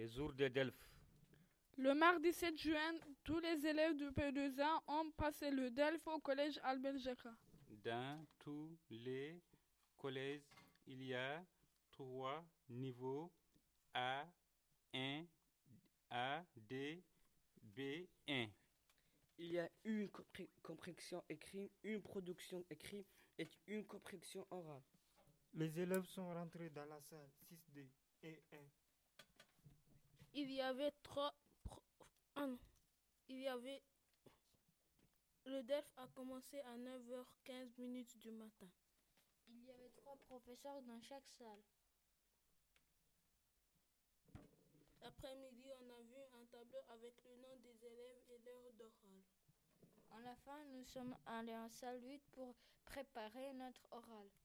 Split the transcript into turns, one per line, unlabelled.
Les jours de Delphes.
Le mardi 7 juin, tous les élèves du P2A ont passé le DELF au collège Albert Jacquat.
Dans tous les collèges, il y a 3 niveaux A1, A2, B1.
Il y a une compréhension écrite, une production écrite et une compréhension orale.
Les élèves sont rentrés dans la salle 6D et 1.
Le DELF a commencé à 9h15 du matin.
Il y avait 3 professeurs dans chaque salle.
L'après-midi, on a vu un tableau avec le nom des élèves et l'heure d'oral.
À la fin, nous sommes allés en salle 8 pour préparer notre oral.